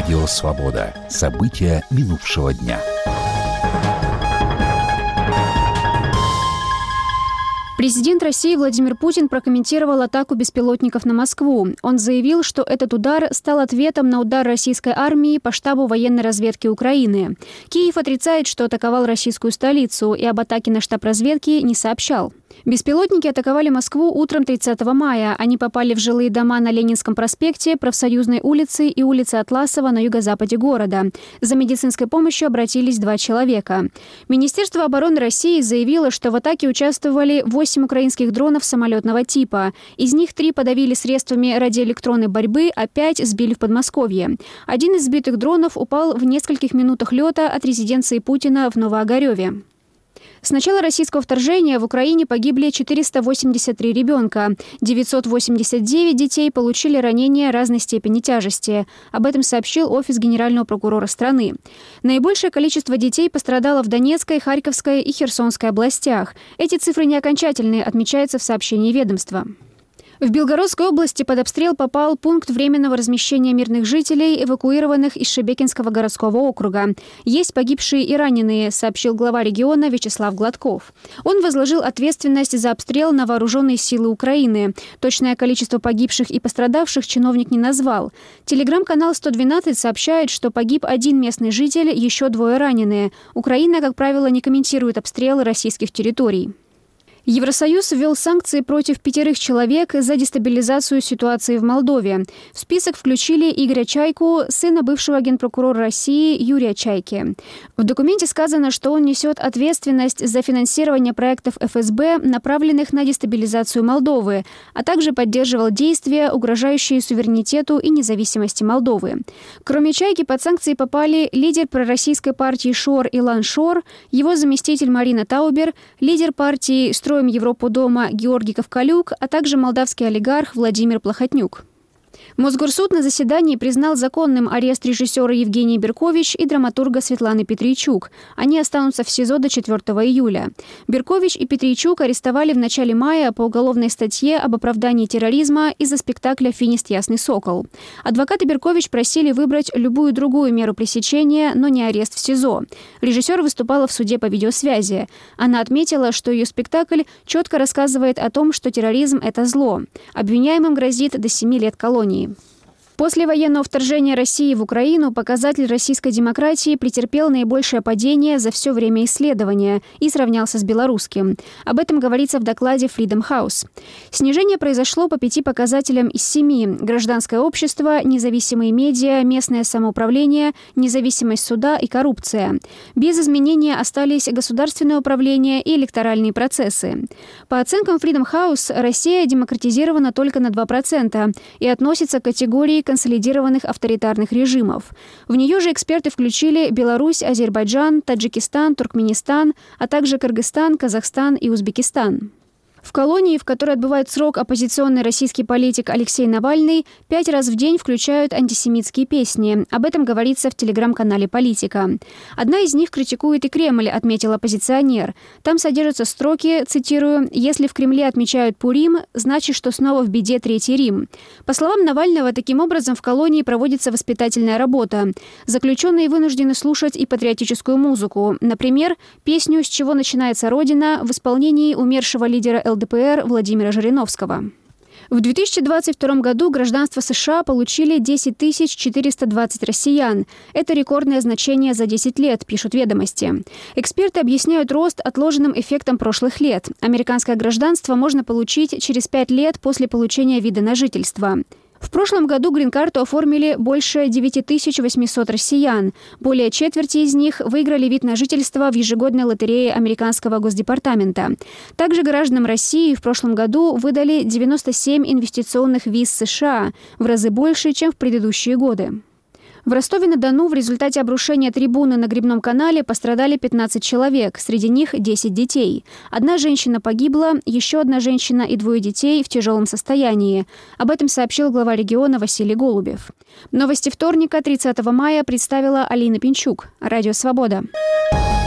Радио «Свобода». События минувшего дня. Президент России Владимир Путин прокомментировал атаку беспилотников на Москву. Он заявил, что этот удар стал ответом на удар российской армии по штабу военной разведки Украины. Киев отрицает, что атаковал российскую столицу, и об атаке на штаб разведки не сообщал. Беспилотники атаковали Москву утром 30 мая. Они попали в жилые дома на Ленинском проспекте, Профсоюзной улице и улице Атласова на юго-западе города. За медицинской помощью обратились 2 человека. Министерство обороны России заявило, что в атаке участвовали 8 украинских дронов самолетного типа. Из них 3 подавили средствами радиоэлектронной борьбы, а 5 сбили в Подмосковье. Один из сбитых дронов упал в нескольких минутах лета от резиденции Путина в Новоогарёве. С начала российского вторжения в Украине погибли 483 ребенка. 989 детей получили ранения разной степени тяжести. Об этом сообщил офис генерального прокурора страны. Наибольшее количество детей пострадало в Донецкой, Харьковской и Херсонской областях. Эти цифры не окончательные, отмечается в сообщении ведомства. В Белгородской области под обстрел попал пункт временного размещения мирных жителей, эвакуированных из Шебекинского городского округа. Есть погибшие и раненые, сообщил глава региона Вячеслав Гладков. Он возложил ответственность за обстрел на вооруженные силы Украины. Точное количество погибших и пострадавших чиновник не назвал. Телеграм-канал 112 сообщает, что погиб 1 местный житель, еще 2 раненые. Украина, как правило, не комментирует обстрелы российских территорий. Евросоюз ввел санкции против 5 человек за дестабилизацию ситуации в Молдове. В список включили Игоря Чайку, сына бывшего генпрокурора России Юрия Чайки. В документе сказано, что он несет ответственность за финансирование проектов ФСБ, направленных на дестабилизацию Молдовы, а также поддерживал действия, угрожающие суверенитету и независимости Молдовы. Кроме Чайки под санкции попали лидер пророссийской партии ШОР Илан Шор, его заместитель Марина Таубер, лидер партии «Строим Европу дома» Георгий Ковкалюк, а также молдавский олигарх Владимир Плохотнюк. Мосгорсуд на заседании признал законным арест режиссера Евгения Беркович и драматурга Светланы Петрийчук. Они останутся в СИЗО до 4 июля. Беркович и Петрийчук арестовали в начале мая по уголовной статье об оправдании терроризма из-за спектакля «Финист Ясный Сокол». Адвокаты Беркович просили выбрать любую другую меру пресечения, но не арест в СИЗО. Режиссер выступала в суде по видеосвязи. Она отметила, что ее спектакль четко рассказывает о том, что терроризм – это зло. Обвиняемым грозит до 7 лет колонии. После военного вторжения России в Украину показатель российской демократии претерпел наибольшее падение за все время исследования и сравнялся с белорусским. Об этом говорится в докладе Freedom House. Снижение произошло по 5 показателям из 7: гражданское общество, независимые медиа, местное самоуправление, независимость суда и коррупция. Без изменения остались государственное управление и электоральные процессы. По оценкам Freedom House, Россия демократизирована только на 2% и относится к категории консолидированных авторитарных режимов. В нее же эксперты включили Беларусь, Азербайджан, Таджикистан, Туркменистан, а также Кыргызстан, Казахстан и Узбекистан. В колонии, в которой отбывает срок оппозиционный российский политик Алексей Навальный, 5 раз в день включают антисемитские песни. Об этом говорится в телеграм-канале «Политика». Одна из них критикует и Кремль, отметил оппозиционер. Там содержатся строки, цитирую, «Если в Кремле отмечают Пурим, значит, что снова в беде Третий Рим». По словам Навального, таким образом в колонии проводится воспитательная работа. Заключенные вынуждены слушать и патриотическую музыку. Например, песню «С чего начинается Родина» в исполнении умершего лидера ЛДПР Владимира Жириновского. В 2022 году гражданство США получили 10 420 россиян. Это рекордное значение за 10 лет, пишут «Ведомости». Эксперты объясняют рост отложенным эффектом прошлых лет. Американское гражданство можно получить через 5 лет после получения вида на жительство. В прошлом году грин-карту оформили больше 9800 россиян. Более четверти из них выиграли вид на жительство в ежегодной лотерее американского Госдепартамента. Также гражданам России в прошлом году выдали 97 инвестиционных виз США, в разы больше, чем в предыдущие годы. В Ростове-на-Дону в результате обрушения трибуны на Грибном канале пострадали 15 человек, среди них 10 детей. 1 женщина погибла, еще 1 женщина и 2 детей в тяжелом состоянии. Об этом сообщил глава региона Василий Голубев. Новости вторника, 30 мая, представила Алина Пинчук. Радио «Свобода».